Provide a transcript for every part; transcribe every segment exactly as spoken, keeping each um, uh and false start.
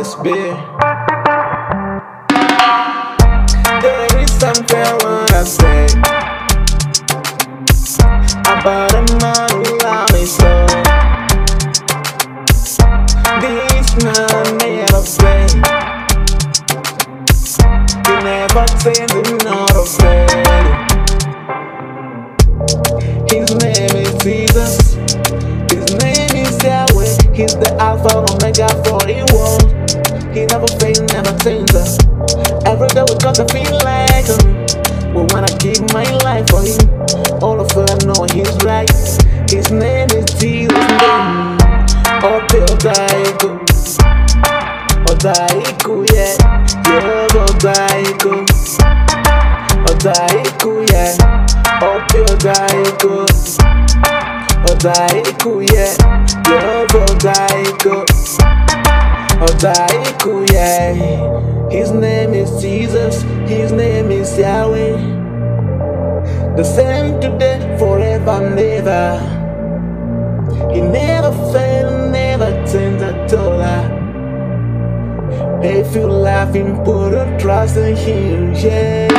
S B. There is something I wanna say about a man who loved me so. This man never play. He never sends another friend. His name is Jesus. His name is Yahweh. He's the Alpha and Omega for the world. He never fails, never changes. Every day we got to feel like him. We wanna give my life for him. All of us know he's right. His name is Jesus. Ope Odaiku, Odaiku, yeah, yeah, Odaiku, Odaiku, yeah, Ope Odaiku, Odaiku, yeah, yeah, Odaiku, Odaiku, yeah. His name is Jesus, his name is Yahweh. The same today, forever, never. He never failed, never changed at all. If you love him, put your trust in him, yeah.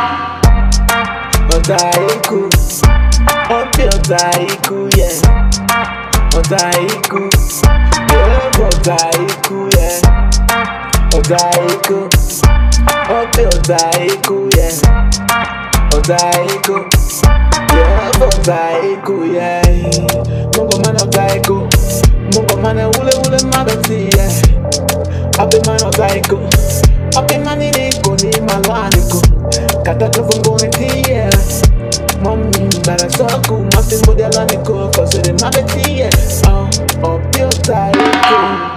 Odaiku, Ope Odaiku, yeah. Odaiku, yeah, Odaiku, yeah. Odaiku, Ope Odaiku, yeah. Odaiku, yeah, Odaiku, yeah. Mungo man Odaiku, Mungo man ule ule magati, yeah. Ape man Odaiku, Ape man iniko ni malwaniko. Kata tufungo ni tiye, mommy bara soku, masimbo de alaniko, kose de magati, yeah. Oh, Ope Odaiku,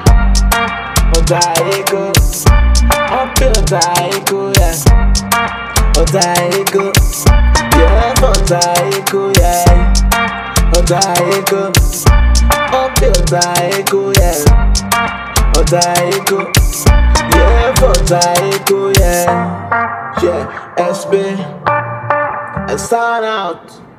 Odaiku, Ope Odaiku, yeah. Odaiku, yeah, Odaiku, yeah. Odaiku, Ope Odaiku, yeah. Odaiku, yeah, Odaiku, yeah. Yeah, S B, I sign out.